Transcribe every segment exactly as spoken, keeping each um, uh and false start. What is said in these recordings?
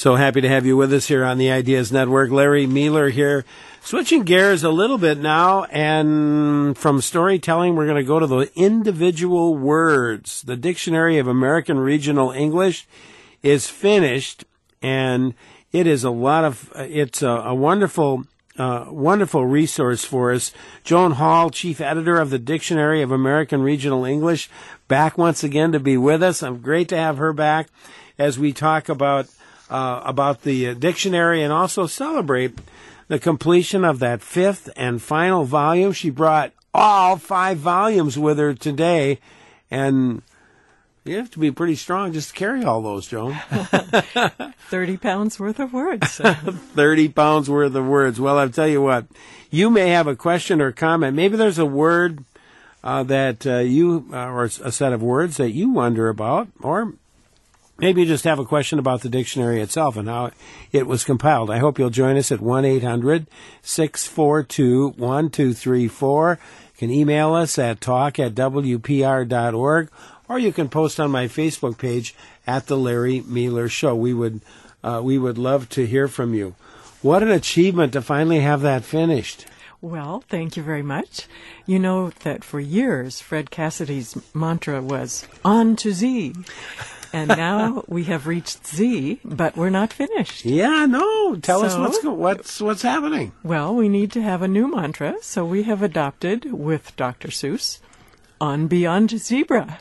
So happy to have you with us here on the Ideas Network. Larry Mueller here. Switching gears a little bit now, and from storytelling, we're going to go to the individual words. The Dictionary of American Regional English is finished, and it is a lot of, it's a, a wonderful, uh, wonderful resource for us. Joan Hall, chief editor of the Dictionary of American Regional English, back once again to be with us. I'm great to have her back as we talk about Uh, about the uh, dictionary and also celebrate the completion of that fifth and final volume. She brought all five volumes with her today, and you have to be pretty strong just to carry all those, Joan. thirty pounds worth of words. thirty pounds worth of words. Well, I'll tell you what, you may have a question or comment. Maybe there's a word uh, that uh, you, uh, or a set of words that you wonder about, or maybe you just have a question about the dictionary itself and how it was compiled. I hope you'll join us at one eight hundred six four two one two three four. You can email us at talk at w p r dot org, or you can post on my Facebook page at The Larry Mueller Show. We would, uh, we would love to hear from you. What an achievement to finally have that finished. Well, thank you very much. You know that for years, Fred Cassidy's mantra was, on to Z. And now we have reached Z, but we're not finished. Yeah, no. Tell so, us what's go- what's what's happening. Well, we need to have a new mantra, so we have adopted, with Doctor Seuss, on beyond zebra.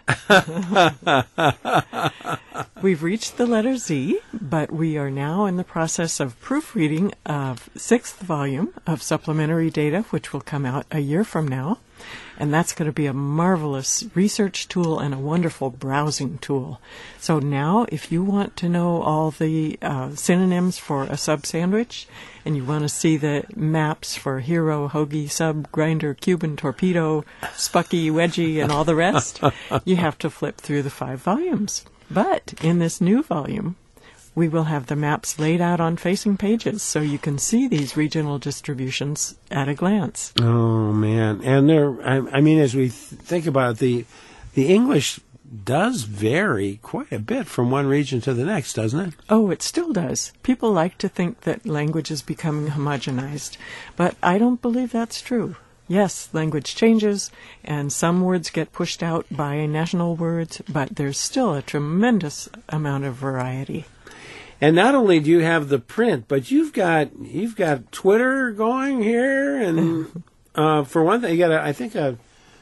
We've reached the letter Z, but we are now in the process of proofreading of sixth volume of supplementary data, which will come out a year from now. And that's going to be a marvelous research tool and a wonderful browsing tool. So now, if you want to know all the uh, synonyms for a sub sandwich, and you want to see the maps for hero, hoagie, sub, grinder, Cuban, torpedo, spucky, wedgie, and all the rest, you have to flip through the five volumes. But in this new volume, we will have the maps laid out on facing pages so you can see these regional distributions at a glance. Oh, man. And there, I, I mean, as we th- think about it, the, the English does vary quite a bit from one region to the next, doesn't it? Oh, it still does. People like to think that language is becoming homogenized, but I don't believe that's true. Yes, language changes, and some words get pushed out by national words, but there's still a tremendous amount of variety. And not only do you have the print, but you've got you've got Twitter going here, and uh, for one thing, you got a, I think a,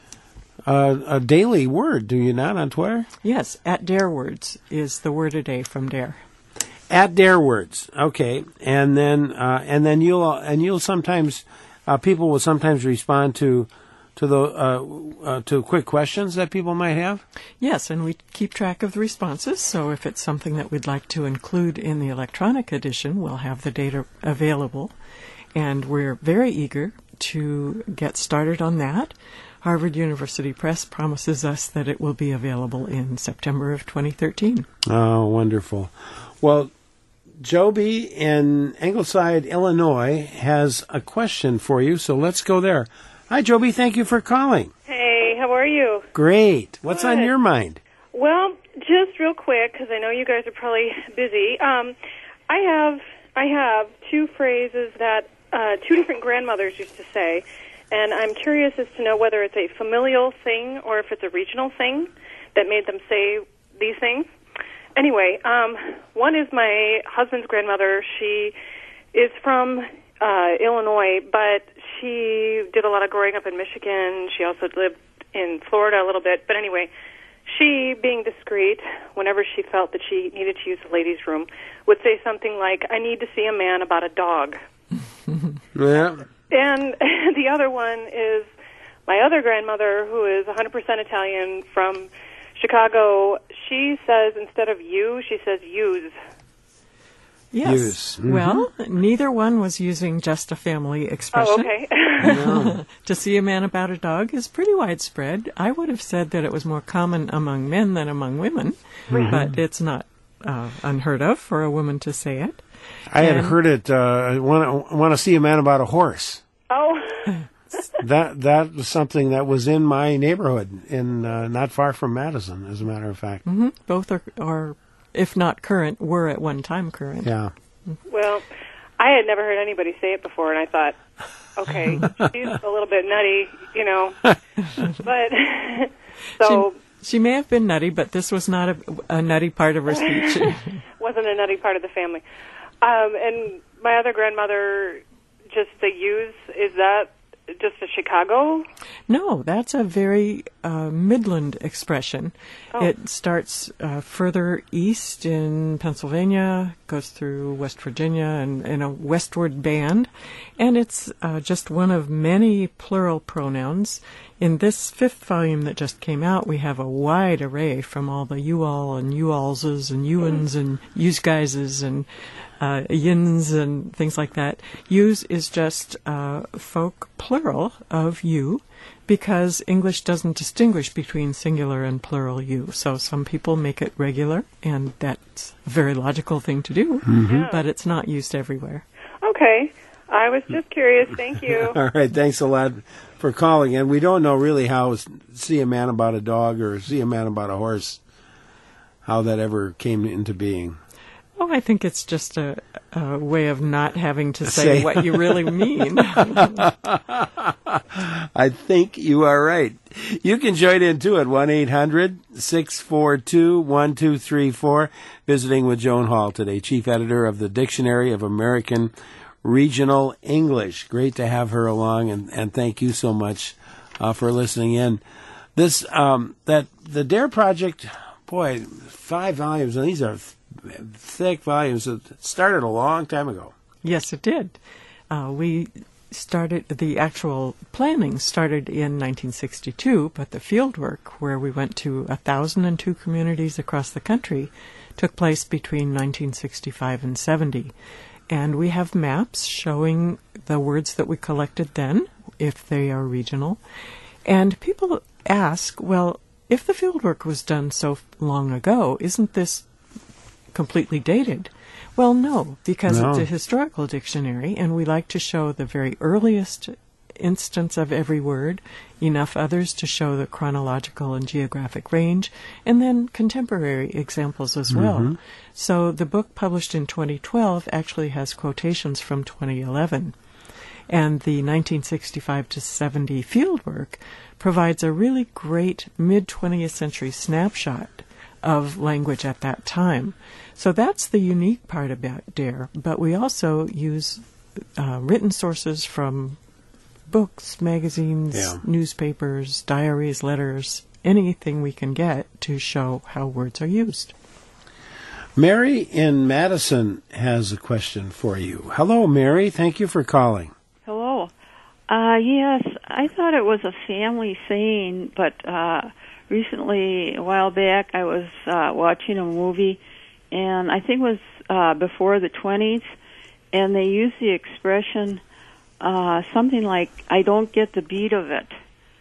a a daily word, do you not, on Twitter? Yes, at Dare Words is the word a day from Dare. At Dare Words, okay, and then uh, and then you'll and you'll sometimes uh, people will sometimes respond to. To the uh, uh, to quick questions that people might have? Yes, and we keep track of the responses, so if it's something that we'd like to include in the electronic edition, we'll have the data available, and we're very eager to get started on that. Harvard University Press promises us that it will be available in September of twenty thirteen. Oh, wonderful. Well, Joby in Ingleside, Illinois, has a question for you, so let's go there. Hi, Joby. Thank you for calling. Hey, how are you? Great. What's Good. on your mind? Well, just real quick, because I know you guys are probably busy. Um, I have I have two phrases that uh, two different grandmothers used to say, and I'm curious as to know whether it's a familial thing or if it's a regional thing that made them say these things. Anyway, um, one is my husband's grandmother. She is from uh, Illinois, but she did a lot of growing up in Michigan. She also lived in Florida a little bit. But anyway, she, being discreet, whenever she felt that she needed to use the ladies' room, would say something like, I need to see a man about a dog. Yeah. And the other one is my other grandmother, who is one hundred percent Italian from Chicago. She says, instead of you, she says use. Yes. Use. Mm-hmm. Well, neither one was using just a family expression. Oh, okay. No. To see a man about a dog is pretty widespread. I would have said that it was more common among men than among women, mm-hmm. but it's not uh, unheard of for a woman to say it. I had And- heard it, uh, I want to want to see a man about a horse. Oh. That that was something that was in my neighborhood, in uh, not far from Madison, as a matter of fact. Mm-hmm. Both are, are if not current, were at one time current. Yeah. Well, I had never heard anybody say it before, and I thought, okay, she's a little bit nutty, you know. But, so... She, she may have been nutty, but this was not a, a nutty part of her speech. Wasn't a nutty part of the family. Um, and my other grandmother, just the use, is that just a Chicago? No, that's a very uh, Midland expression. Oh. It starts uh, further east in Pennsylvania, goes through West Virginia, and in a westward band. And it's uh, just one of many plural pronouns. In this fifth volume that just came out, we have a wide array from all the you-all and you-allses and you-uns and yous-guyses and uh, yins and things like that. Yous is just uh, folk plural of you, because English doesn't distinguish between singular and plural you. So some people make it regular, and that's a very logical thing to do, Mm-hmm. but it's not used everywhere. Okay. I was just curious. Thank you. All right. Thanks a lot for calling. And we don't know really how See a Man About a Dog or See a Man About a Horse, how that ever came into being. Oh, I think it's just a, a way of not having to say, Say- what you really mean. I think you are right. You can join in too at one eight hundred six four two one two three four. Visiting with Joan Hall today, chief editor of the Dictionary of American Regional English. Great to have her along, and, and thank you so much uh, for listening in. This um, that the Dare Project, boy, five volumes, and these are th- thick volumes. It started a long time ago. Yes, it did. Uh, we started, the actual planning started in nineteen sixty-two, but the field work, where we went to one thousand two communities across the country, took place between nineteen sixty-five and seventy. And we have maps showing the words that we collected then, if they are regional. And people ask, well, if the fieldwork was done so long ago, isn't this completely dated? Well, no, because No. it's a historical dictionary, and we like to show the very earliest instance of every word, enough others to show the chronological and geographic range, and then contemporary examples as well. Mm-hmm. So the book published in twenty twelve actually has quotations from twenty eleven. And the nineteen sixty-five to seventy fieldwork provides a really great mid-twentieth century snapshot of language at that time. So that's the unique part about Dare. But we also use uh, written sources from books, magazines, Yeah. newspapers, diaries, letters, anything we can get to show how words are used. Mary in Madison has a question for you. Hello, Mary. Thank you for calling. Hello. Uh, yes, I thought it was a family saying, but uh, recently, a while back, I was uh, watching a movie, and I think it was uh, before the twenties, and they used the expression uh, something like, I don't get the beat of it.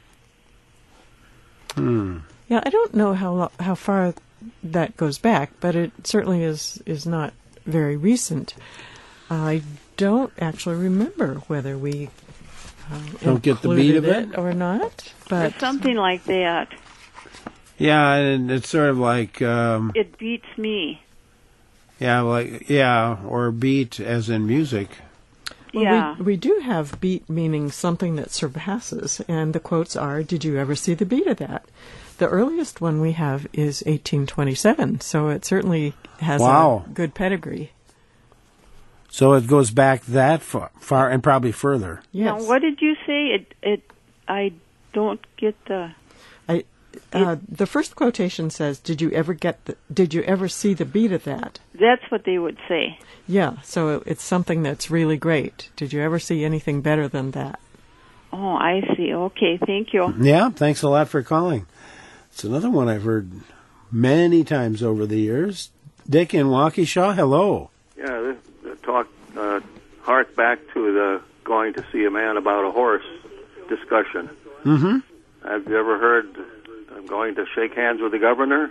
Hmm. Yeah, I don't know how lo- how far that goes back, but it certainly is is not very recent. I don't actually remember whether we uh, Don't get the beat of included it? or not, but Or something like that. Yeah, and it's sort of like, um, It beats me. yeah, like, yeah, or beat as in music. well, Yeah. we, we do have beat meaning something that surpasses, and the quotes are, "Did you ever see the beat of that?" The earliest one we have is eighteen twenty-seven, so it certainly has Wow. a good pedigree. So it goes back that far, far and probably further. Yes. Now, what did you say? It, it, I don't get the... I, uh, the first quotation says, "Did you ever get the, Did you ever see the beat of that?" That's what they would say. Yeah, so it, it's something that's really great. Did you ever see anything better than that? Oh, I see. Okay, thank you. Yeah, thanks a lot for calling. It's another one I've heard many times over the years. Dick in Waukesha, hello. Yeah, this, the talk uh, hark back to the going to see a man about a horse discussion. Mm-hmm. Have you ever heard I'm going to shake hands with the governor?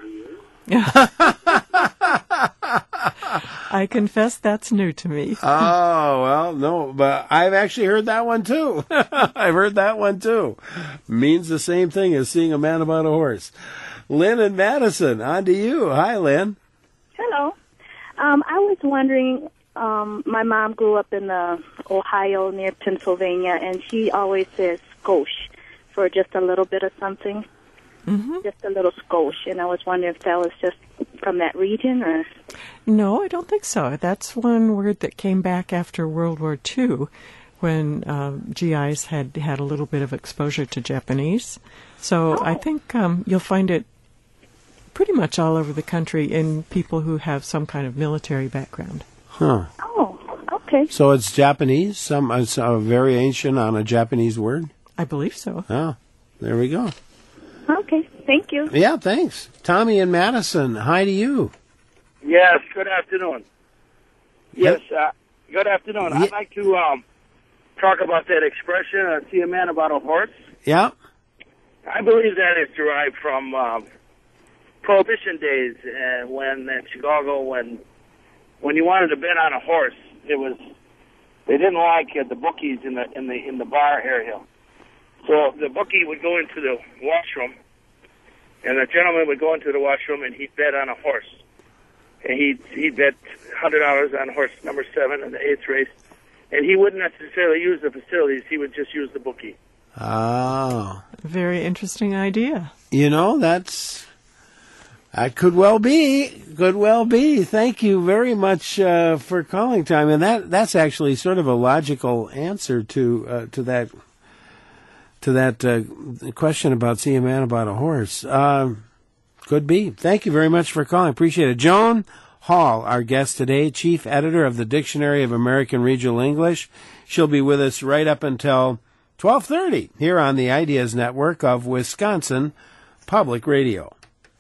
I confess that's new to me. Oh, well, no, but I've actually heard that one too. I've heard that one too. Means the same thing as seeing a man about a horse. Lynn in Madison, on to you. Hi, Lynn. Hello. Um, I was wondering, um, my mom grew up in the Ohio near Pennsylvania, and she always says skosh for just a little bit of something, Mm-hmm. just a little skosh. And I was wondering if that was just from that region or... No, I don't think so. That's one word that came back after World War Two, when uh, G Is had had a little bit of exposure to Japanese. So Oh. I think um, you'll find it pretty much all over the country in people who have some kind of military background. Huh. Oh, okay. So it's Japanese, some it's a variation on a Japanese word? I believe so. Oh, there we go. Okay, thank you. Yeah, thanks. Tommy in Madison, hi to you. Yes, good afternoon. Yes, uh, good afternoon. I'd like to um, talk about that expression, uh, see a man about a horse. Yeah. I believe that is derived from um, Prohibition days, uh, when in Chicago, when when you wanted to bet on a horse, it was they didn't like uh, the bookies in the in the in the bar area. So the bookie would go into the washroom, and the gentleman would go into the washroom, and he'd bet on a horse. And he'd, he'd bet one hundred dollars on horse number seven in the eighth race. And he wouldn't necessarily use the facilities. He would just use the bookie. Oh. Very interesting idea. You know, that's... That could well be. Could well be. Thank you very much uh, for calling, Tom. And that that's actually sort of a logical answer to uh, to that to that uh, question about see a man about a horse. Uh, could be. Thank you very much for calling. Appreciate it. Joan Hall, our guest today, chief editor of the Dictionary of American Regional English. She'll be with us right up until twelve thirty here on the Ideas Network of Wisconsin Public Radio.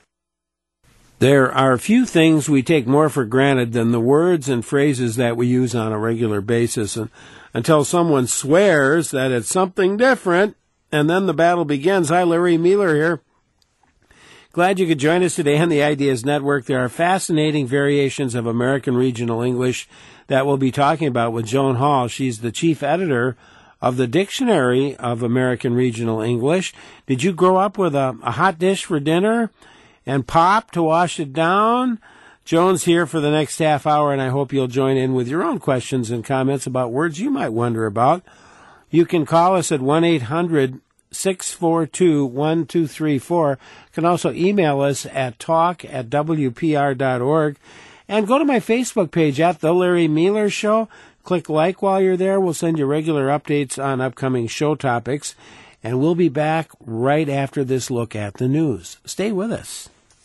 There are few things we take more for granted than the words and phrases that we use on a regular basis, and until someone swears that it's something different, and then the battle begins. Hi, Larry Mueller here. Glad you could join us today on the Ideas Network. There are fascinating variations of American Regional English that we'll be talking about with Joan Hall. She's the chief editor of the Dictionary of American Regional English. Did you grow up with a, a hot dish for dinner and pop to wash it down? Joan's here for the next half hour, and I hope you'll join in with your own questions and comments about words you might wonder about. You can call us at one eight hundred six four two one two three four. You can also email us at talk at w p r dot org. And go to my Facebook page at The Larry Mueller Show. Click like while you're there. We'll send you regular updates on upcoming show topics. And we'll be back right after this look at the news. Stay with us.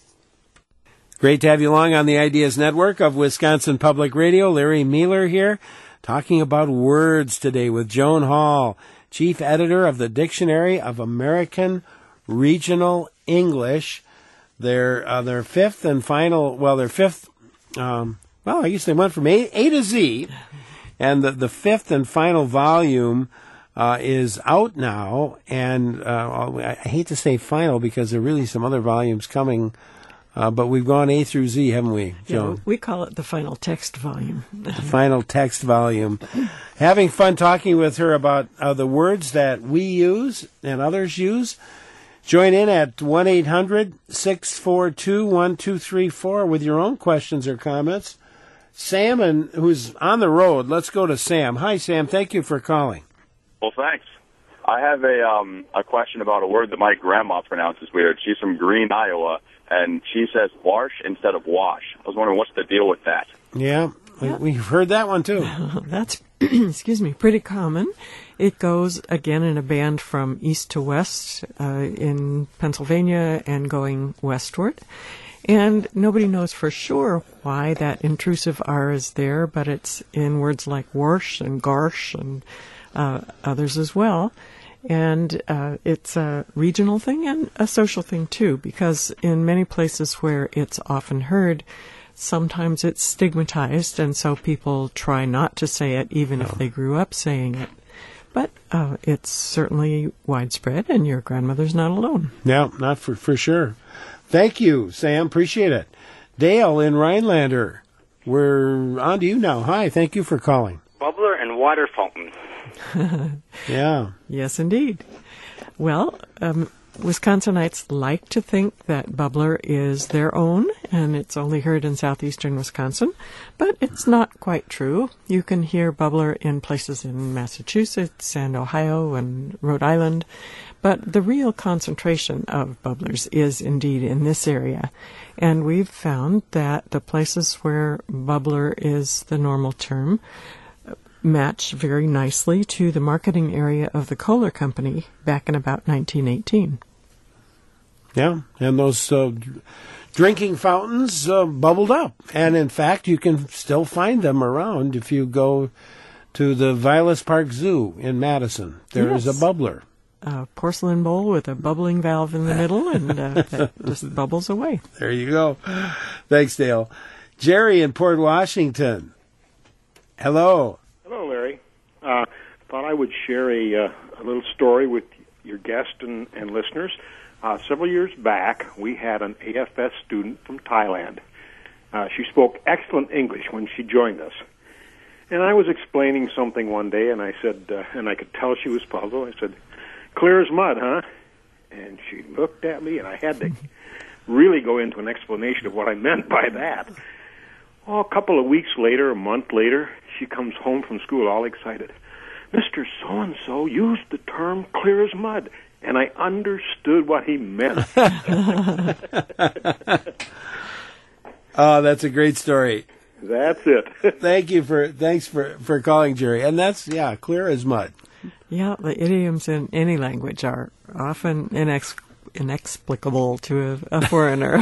Great to have you along on the Ideas Network of Wisconsin Public Radio. Larry Mueller here, talking about words today with Joan Hall, chief editor of the Dictionary of American Regional English. Their uh, their fifth and final, well, their fifth, um, well, I guess they went from A, A to Z, and the, the fifth and final volume Uh, is out now, and uh, I hate to say final because there are really some other volumes coming, uh, but we've gone A through Z, haven't we, Joan? Yeah, we call it the final text volume. The final text volume. Having fun talking with her about uh, the words that we use and others use. Join in at one eight hundred six four two one two three four with your own questions or comments. Sam, and who's on the road, let's go to Sam. Hi, Sam. Thank you for calling. Well, thanks. I have a um, a question about a word that my grandma pronounces weird. She's from Green, Iowa, and she says wash instead of wash. I was wondering what's the deal with that. Yeah, Yeah. we've heard that one too. That's, excuse me, pretty common. It goes, again, in a band from east to west uh, in Pennsylvania and going westward. And nobody knows for sure why that intrusive R is there, but it's in words like warsh and garsh and Uh, others as well. And uh, it's a regional thing and a social thing too, because in many places where it's often heard, sometimes it's stigmatized, and so people try not to say it even if they grew up saying it. But uh, it's certainly widespread, and your grandmother's not alone. No, not for, for sure. Thank you, Sam. Appreciate it. Dale in Rhinelander, we're on to you now. Hi, thank you for calling. Bubbler and water fountain. Yeah. Yes, indeed. Well, um, Wisconsinites like to think that bubbler is their own, and it's only heard in southeastern Wisconsin, but it's not quite true. You can hear bubbler in places in Massachusetts and Ohio and Rhode Island, but the real concentration of bubblers is indeed in this area. And we've found that the places where bubbler is the normal term match very nicely to the marketing area of the Kohler Company back in about nineteen eighteen. Yeah, and those uh, drinking fountains uh, bubbled up. And in fact, you can still find them around if you go to the Vilas Park Zoo in Madison. There Yes. is a bubbler. A porcelain bowl with a bubbling valve in the middle, and uh, that just bubbles away. There you go. Thanks, Dale. Jerry in Port Washington. Hello. Hello, Larry. Uh, thought I would share a, uh, a little story with your guest and, and listeners. Uh, several years back, we had an A F S student from Thailand. Uh, she spoke excellent English when she joined us. And I was explaining something one day, and I said, uh, and I could tell she was puzzled. I said, "Clear as mud, huh?" And she looked at me, and I had to really go into an explanation of what I meant by that. Oh, a couple of weeks later, a month later, she comes home from school all excited. "Mister So-and-so used the term clear as mud, and I understood what he meant." Oh, that's a great story. That's it. Thank you for thanks for, for calling, Jerry. And that's, yeah, clear as mud. Yeah, the idioms in any language are often inex- inexplicable to a, a foreigner.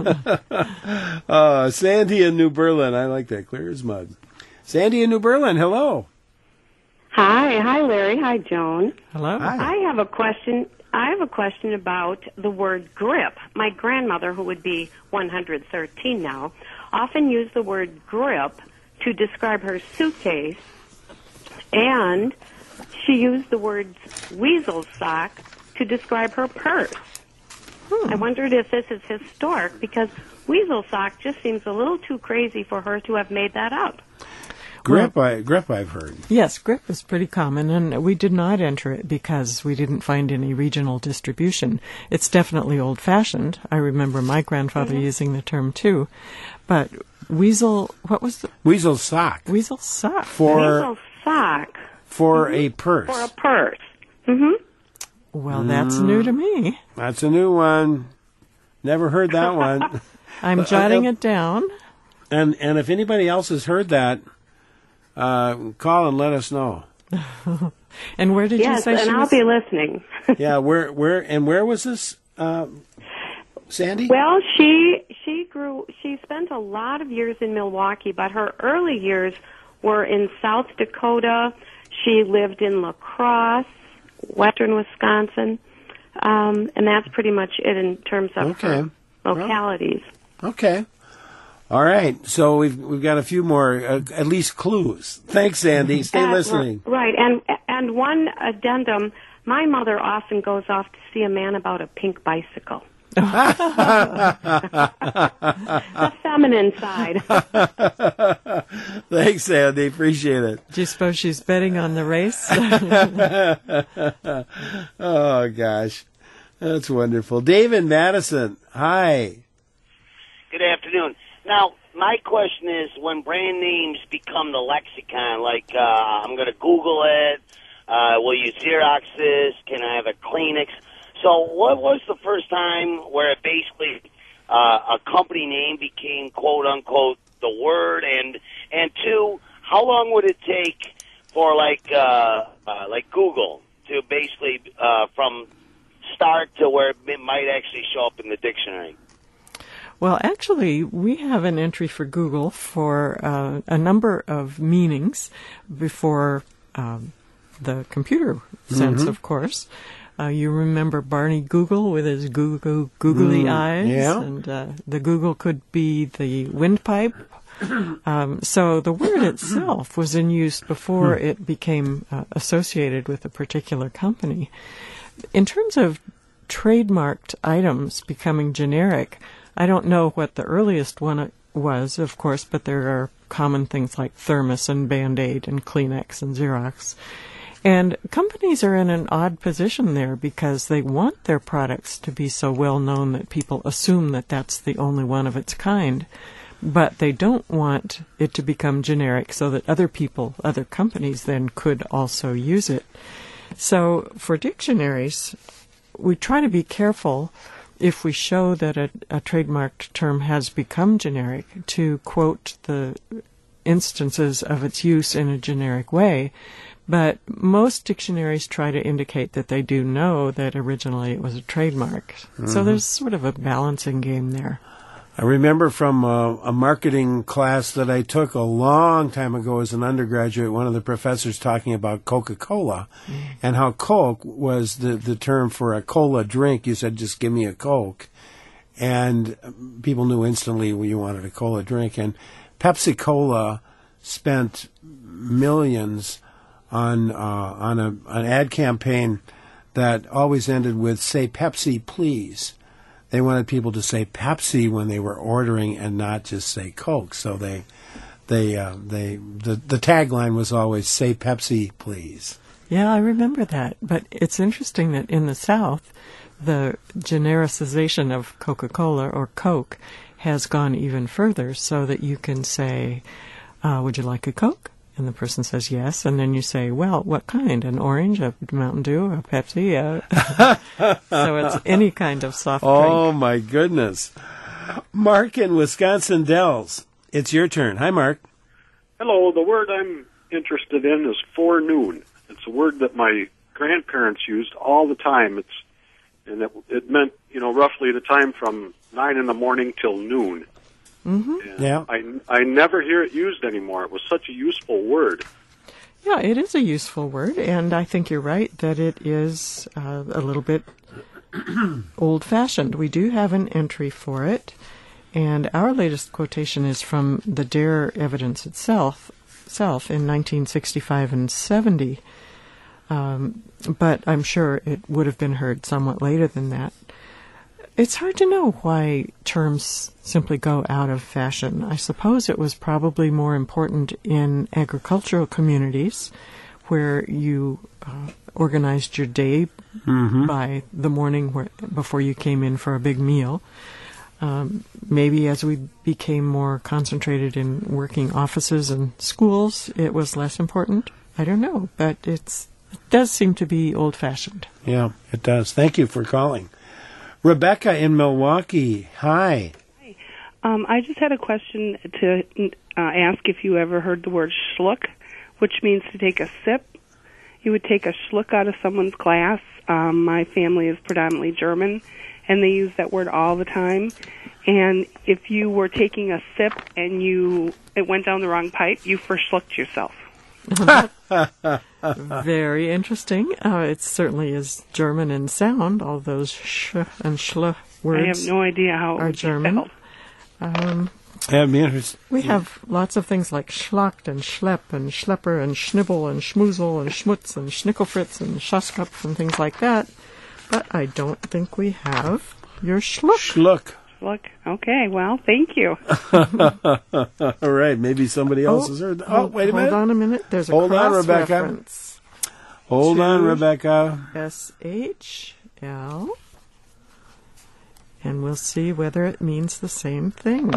uh, Sandy in New Berlin. I like that. Clear as mud. Sandy in New Berlin. Hello. Hi. Hi, Larry. Hi, Joan. Hello. Hi. I have a question. I have a question about the word grip. My grandmother, who would be one hundred thirteen now, often used the word grip to describe her suitcase, and she used the word weasel sock to describe her purse. Hmm. I wondered if this is historic, because weasel sock just seems a little too crazy for her to have made that up. Grip, I, grip I've heard. Yes, grip is pretty common, and we did not enter it because we didn't find any regional distribution. It's definitely old-fashioned. I remember my grandfather mm-hmm. using the term, too. But weasel, what was the... Weasel sock. Weasel sock. For, weasel sock. For mm-hmm. a purse. For a purse. Mm-hmm. Well, that's mm. new to me. That's a new one. Never heard that one. I'm jotting uh, it down. And and if anybody else has heard that, uh, call and let us know. And where did yes, you say and she I'll was? be listening. Yeah, where where and where was this, uh, Sandy? Well, she she grew. She spent a lot of years in Milwaukee, but her early years were in South Dakota. She lived in La Crosse, western Wisconsin, um, and that's pretty much it in terms of okay. her localities. Well, okay. All right. So we've we've got a few more, uh, at least clues. Thanks, Sandy. Stay uh, listening. Right, and and one addendum. My mother often goes off to see a man about a pink bicycle. The feminine side. Thanks, Sandy. Appreciate it. Do you suppose she's betting on the race? Oh, gosh. That's wonderful. Dave in Madison. Hi. Good afternoon. Now, my question is, when brand names become the lexicon, like uh, I'm going to Google it, uh, will you Xerox this, can I have a Kleenex? So what was the first time where it basically uh, a company name became quote-unquote the word? And, and two, how long would it take for like uh, uh, like Google to basically uh, from start to where it might actually show up in the dictionary? Well, actually, we have an entry for Google for uh, a number of meanings before um, the computer sense, mm-hmm. of course. Uh, you remember Barney Google with his goo goo googly mm, eyes, yeah. and uh, the Google could be the windpipe. Um, so the word itself was in use before it became uh, associated with a particular company. In terms of trademarked items becoming generic, I don't know what the earliest one was, of course, but there are common things like Thermos and Band-Aid and Kleenex and Xerox. And companies are in an odd position there because they want their products to be so well known that people assume that that's the only one of its kind. But they don't want it to become generic so that other people, other companies then could also use it. So for dictionaries, we try to be careful if we show that a, a trademarked term has become generic to quote the instances of its use in a generic way. But most dictionaries try to indicate that they do know that originally it was a trademark. Mm-hmm. So there's sort of a balancing game there. I remember from a, a marketing class that I took a long time ago as an undergraduate, one of the professors talking about Coca-Cola mm. and how Coke was the, the term for a cola drink. You said, just give me a Coke. And people knew instantly when you wanted a cola drink. And Pepsi-Cola spent millions on uh, on a, an ad campaign that always ended with, say Pepsi, please. They wanted people to say Pepsi when they were ordering and not just say Coke. So they, they, uh, they, the, the tagline was always say Pepsi, please. Yeah, I remember that. But it's interesting that in the South, the genericization of Coca-Cola or Coke has gone even further so that you can say, uh, would you like a Coke? And the person says yes, and then you say, well, what kind? An orange, a Mountain Dew, a Pepsi? A so it's any kind of soft drink. Oh, my goodness. Mark in Wisconsin Dells, it's your turn. Hi, Mark. Hello. The word I'm interested in is forenoon. It's a word that my grandparents used all the time. It's and it, it meant, you know, roughly the time from nine in the morning till noon. Mm-hmm. Yeah. I, I never hear it used anymore. It was such a useful word. Yeah, it is a useful word, and I think you're right that it is uh, a little bit old-fashioned. We do have an entry for it, and our latest quotation is from the Dare evidence itself, itself in nineteen sixty-five and seventy, um, but I'm sure it would have been heard somewhat later than that. It's hard to know why terms simply go out of fashion. I suppose it was probably more important in agricultural communities where you uh, organized your day mm-hmm. by the morning where, before you came in for a big meal. Um, maybe as we became more concentrated in working offices and schools, it was less important. I don't know, but it's, it does seem to be old-fashioned. Yeah, it does. Thank you for calling. Rebecca in Milwaukee, hi. Hi. Um, I just had a question to uh, ask if you ever heard the word schluck, which means to take a sip. You would take a schluck out of someone's glass. Um, my family is predominantly German, and they use that word all the time. And if you were taking a sip and you it went down the wrong pipe, you verschlucked yourself. Very interesting. Uh, it certainly is German in sound. All those sh and schl words I have no idea how it are would German. Um, yeah, me interesting. We have lots of things like schlacht and schlepp and schlepper and schnibbel and schmoozle and schmutz and schnickelfritz and schaskopf and things like that. But I don't think we have your schluck. Schluck. Look, okay, well, thank you. All right, maybe somebody else oh, has heard. Oh, hold, wait a minute. Hold on a minute. There's a hold cross on, Rebecca. reference. Hold on, Rebecca. S H L. And we'll see whether it means the same thing.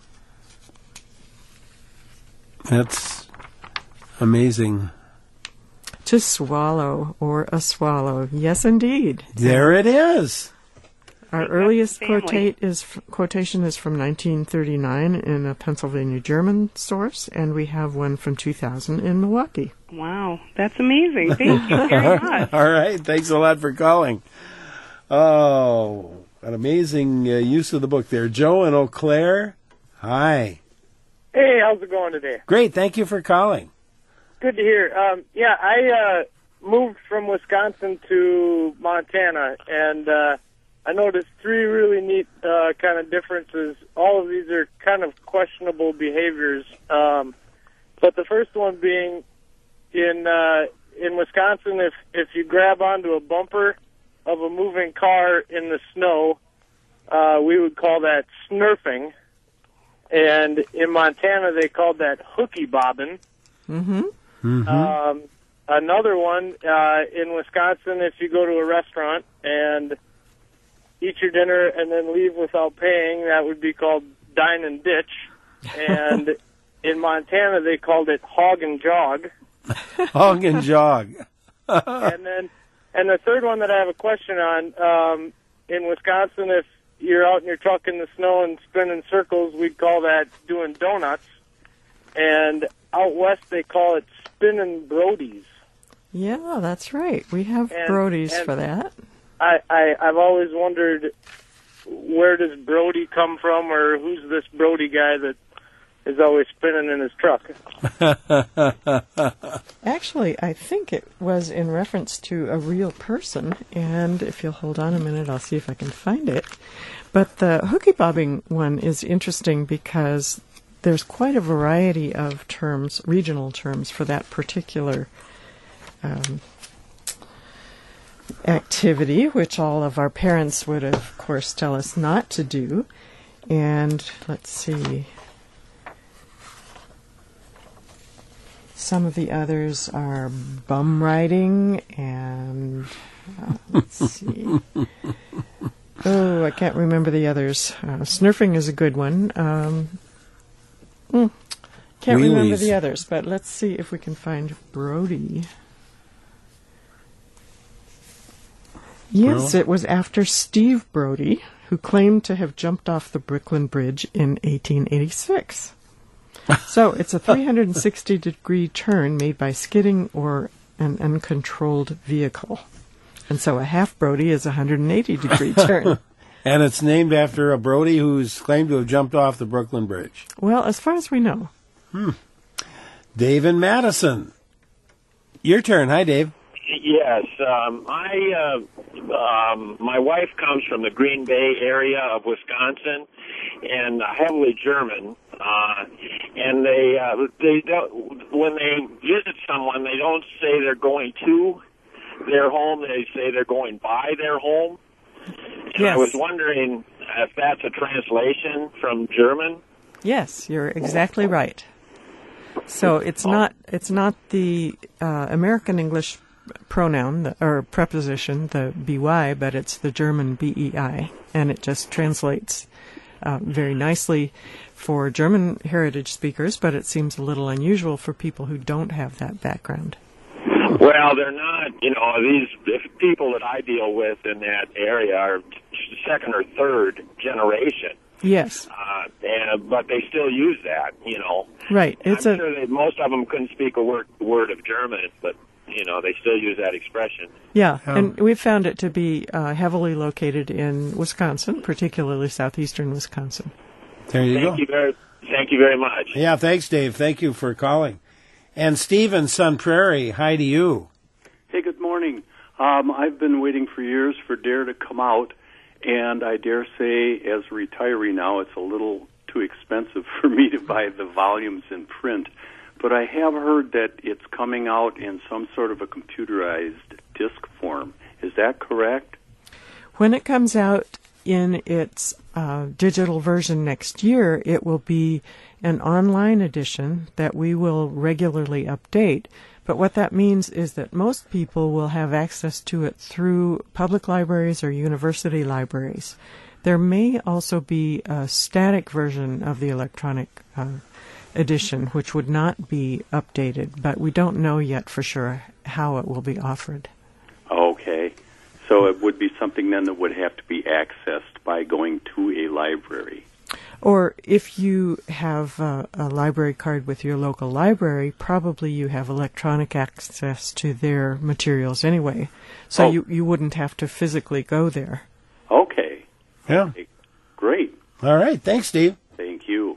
That's amazing. To swallow or a swallow. Yes, indeed. There it is. Our earliest quotate is, quotation is from nineteen thirty-nine in a Pennsylvania German source, and we have one from two thousand in Milwaukee. Wow, that's amazing. Thank you very much. All right, thanks a lot for calling. Oh, an amazing uh, use of the book there. Joe in Eau Claire, hi. Hey, how's it going today? Great, thank you for calling. Good to hear. Um, yeah, I uh, moved from Wisconsin to Montana, and uh, I noticed three really neat uh, kind of differences. All of these are kind of questionable behaviors, um, but the first one being in uh, in Wisconsin, if if you grab onto a bumper of a moving car in the snow, uh, we would call that snurfing, and in Montana they called that hooky bobbing. Mm-hmm. Mm-hmm. Um, another one uh, in Wisconsin, if you go to a restaurant and eat your dinner and then leave without paying, that would be called dine and ditch. And in Montana, they called it hog and jog. Hog and jog. And then, and the third one that I have a question on, um, in Wisconsin, if you're out in your truck in the snow and spinning circles, we'd call that doing donuts. And out west, they call it spinning brodies. Yeah, that's right. We have And- Brodies and- for that. I, I, I've always wondered, where does Brody come from, or who's this Brody guy that is always spinning in his truck? Actually, I think it was in reference to a real person, and if you'll hold on a minute, I'll see if I can find it. But the hooky bobbing one is interesting because there's quite a variety of terms, regional terms, for that particular um, activity, which all of our parents would, of course, tell us not to do. And let's see. Some of the others are bum riding and, uh, let's see. Oh, I can't remember the others. Uh, snurfing is a good one. Um, mm, can't remember Wheelies. the others, but let's see if we can find Brody. Yes, Well. it was after Steve Brody, who claimed to have jumped off the Brooklyn Bridge in eighteen eighty-six. So it's a three hundred sixty degree turn made by skidding or an uncontrolled vehicle. And so a half Brody is a one hundred eighty degree turn. And it's named after a Brody who's claimed to have jumped off the Brooklyn Bridge. Well, as far as we know. Hmm. Dave in Madison. Your turn. Hi, Dave. Yes, um, I uh, um, my wife comes from the Green Bay area of Wisconsin, and uh, heavily German. Uh, and they uh, they don't, when they visit someone, they don't say they're going to their home. They say they're going by their home. And Yes. I was wondering if that's a translation from German. Yes, you're exactly right. So it's not it's not the uh, American English pronoun the, or preposition, the by, but it's the German bei, and it just translates uh, very nicely for German heritage speakers, but it seems a little unusual for people who don't have that background. Well, they're not, you know, these the people that I deal with in that area are second or third generation. Yes. Uh, and, but they still use that, you know. Right. It's I'm a sure that most of them couldn't speak a word, word of German, but, you know, they still use that expression. Yeah, Um, and we've found it to be uh, heavily located in Wisconsin, particularly southeastern Wisconsin. There you Thank go. you very, thank you very much. Yeah, thanks, Dave. Thank you for calling. And Steve in Sun Prairie, hi to you. Hey, good morning. Um, I've been waiting for years for DARE to come out, and I dare say, as a retiree now, it's a little too expensive for me to buy the volumes in print. But I have heard that it's coming out in some sort of a computerized disc form. Is that correct? When it comes out in its uh, digital version next year, it will be an online edition that we will regularly update. But what that means is that most people will have access to it through public libraries or university libraries. There may also be a static version of the electronic uh, edition, which would not be updated, but we don't know yet for sure how it will be offered. Okay. So it would be something then that would have to be accessed by going to a library. Or if you have uh, a library card with your local library, probably you have electronic access to their materials anyway. So Oh. you, you wouldn't have to physically go there. Okay. Yeah. Great. All right. Thanks, Steve. Thank you.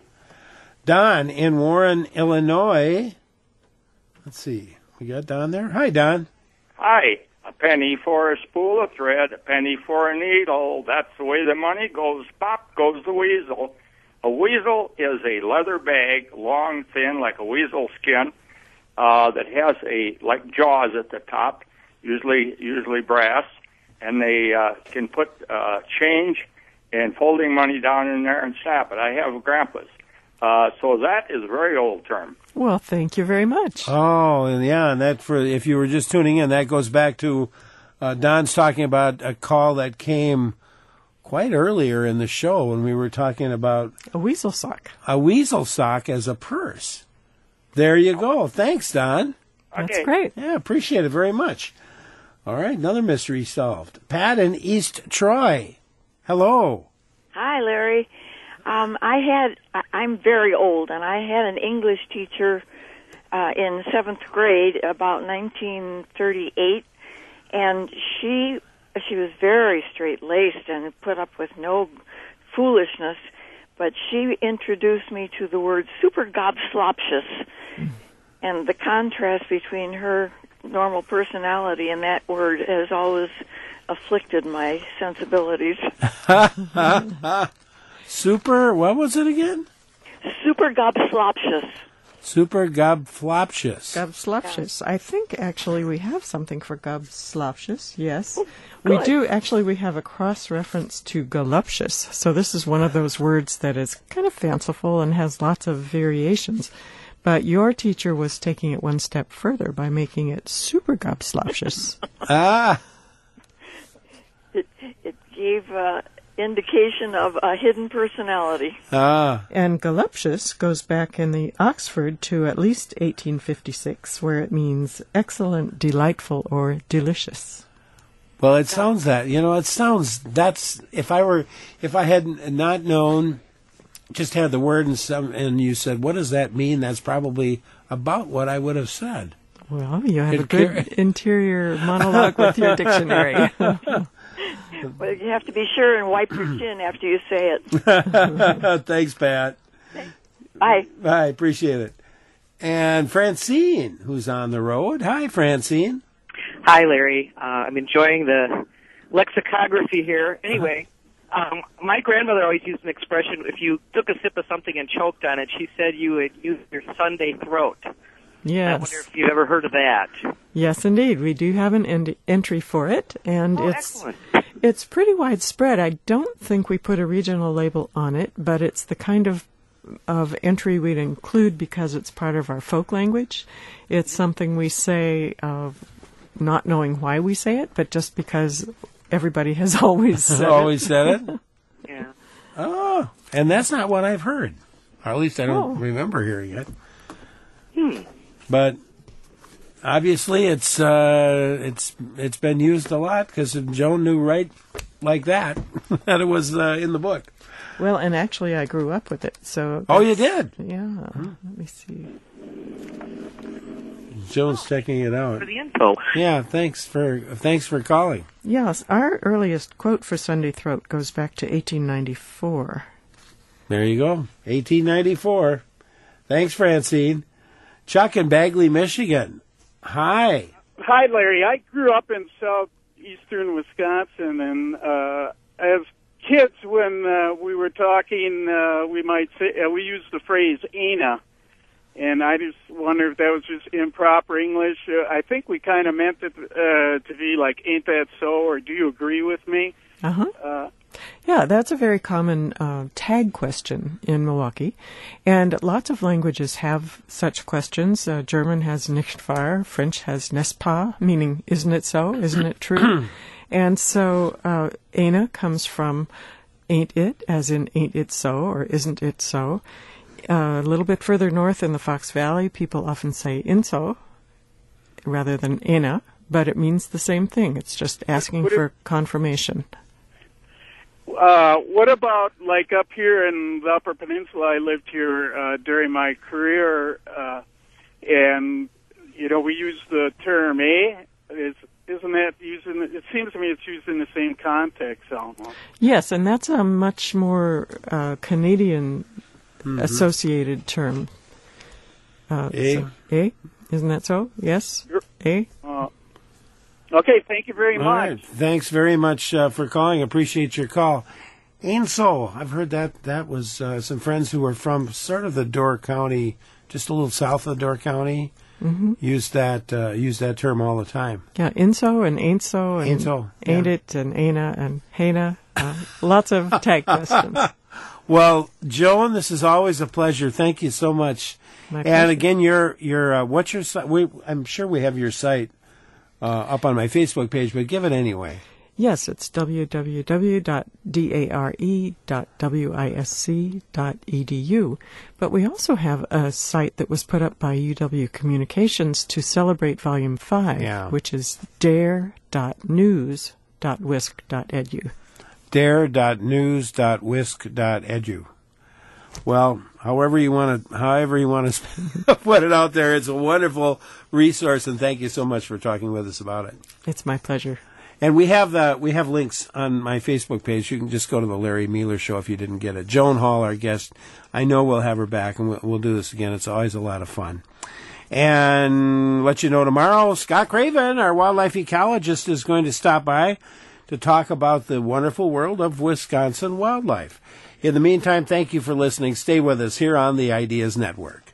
Don in Warren, Illinois. Let's see. We got Don there. Hi, Don. Hi. A penny for a spool of thread, a penny for a needle. That's the way the money goes. Pop goes the weasel. A weasel is a leather bag, long, thin, like a weasel skin, uh, that has a like jaws at the top, usually usually brass, and they uh, can put uh, change and folding money down in there and snap it. I have grandpa's. Uh, so that is a very old term. Well, thank you very much. Oh, and yeah, and that for if you were just tuning in, that goes back to uh, Don's talking about a call that came quite earlier in the show when we were talking about a weasel sock. A weasel sock as a purse. There you go. Thanks, Don. That's okay. Great. Yeah, appreciate it very much. All right, another mystery solved. Pat in East Troy. Hello. Hi, Larry. Um, I had, I'm very old, and I had an English teacher uh, in seventh grade about nineteen thirty-eight, and she she was very straight-laced and put up with no foolishness, but she introduced me to the word super gobsloptious, and the contrast between her normal personality and that word has always afflicted my sensibilities. Super, what was it again? Super gobsloptious. Super gobfloptious. Gobsloptious. I think actually we have something for gobsloptious, yes. Oh, we do, actually we have a cross-reference to galuptious. So this is one of those words that is kind of fanciful and has lots of variations. But your teacher was taking it one step further by making it super gobsloptious. ah! It, it gave... Uh, indication of a hidden personality. Ah. And galuptious goes back in the Oxford to at least eighteen fifty-six, where it means excellent, delightful, or delicious. Well, it sounds that, you know, it sounds, that's, if I were, if I had not known, just had the word and some, and you said, what does that mean? That's probably about what I would have said. Well, you have a good interior monologue with your dictionary. Well, you have to be sure and wipe your chin after you say it. Thanks, Pat. Bye. Bye, appreciate it. And Francine, who's on the road. Hi, Francine. Hi, Larry. Uh, I'm enjoying the lexicography here. Anyway, um, my grandmother always used an expression, if you took a sip of something and choked on it, she said you would use your Sunday throat. Yes. I wonder if you've ever heard of that. Yes, indeed. We do have an en- entry for it, and oh, it's excellent. It's pretty widespread. I don't think we put a regional label on it, but it's the kind of of entry we'd include because it's part of our folk language. It's something we say of not knowing why we say it, but just because everybody has always said always it. said it? Yeah. Oh, and that's not what I've heard. Or at least I don't oh. remember hearing it. Hmm. But obviously, it's uh, it's it's been used a lot because Joan knew right like that that it was uh, in the book. Well, and actually, I grew up with it. So oh, you did? Yeah. Hmm. Let me see. Joan's oh, checking it out. For the info. Yeah. Thanks for thanks for calling. Yes, our earliest quote for Sunday Throat goes back to eighteen ninety-four. There you go, eighteen ninety-four. Thanks, Francine. Chuck in Bagley, Michigan. Hi. Hi, Larry. I grew up in southeastern Wisconsin, and uh, as kids, when uh, we were talking, uh, we might say uh, we used the phrase "ana," and I just wonder if that was just improper English. Uh, I think we kind of meant it uh, to be like, "Ain't that so?" or "Do you agree with me?" Uh-huh. Uh Yeah, that's a very common uh, tag question in Milwaukee, and lots of languages have such questions. Uh, German has nicht wahr, French has n'est pas, meaning isn't it so, isn't it true? And so uh, "ana" comes from ain't it, as in ain't it so, or isn't it so. Uh, a little bit further north in the Fox Valley, people often say "inso" rather than "ana," but it means the same thing. It's just asking for confirmation. Uh, what about, like, up here in the Upper Peninsula? I lived here uh, during my career, uh, and, you know, we use the term "eh." Is, isn't that using, it seems to me it's used in the same context almost. Yes, and that's a much more uh, Canadian mm-hmm. associated term. Uh, eh? So, eh? Isn't that so? Yes? Eh? Uh, Okay, thank you very All much. right. Thanks very much uh, for calling. Appreciate your call. Ain't so. I've heard that that was uh, some friends who were from sort of the Door County, just a little south of Door County, mm-hmm. use that uh, use that term all the time. Yeah, inso and ain't so and ain't so, ain't yeah. it and ain't and hana. Uh, lots of tag questions. Well, Joan, this is always a pleasure. Thank you so much. My and pleasure. again, your your uh, what's your site? We, I'm sure we have your site uh, up on my Facebook page, but give it anyway. Yes, it's w w w dot dare dot wisc dot e d u. But we also have a site that was put up by U W Communications to celebrate Volume five, Yeah. which is dare dot news dot wisc dot e d u. dare dot news dot wisc dot e d u. Well, however you want to, however you want to put it out there, it's a wonderful resource, and thank you so much for talking with us about it. It's my pleasure. And we have the we have links on my Facebook page. You can just go to the Larry Mealer Show if you didn't get it. Joan Hall, our guest, I know we'll have her back, and we'll, we'll do this again. It's always a lot of fun. And let you know tomorrow, Scott Craven, our wildlife ecologist, is going to stop by to talk about the wonderful world of Wisconsin wildlife. In the meantime, thank you for listening. Stay with us here on the Ideas Network.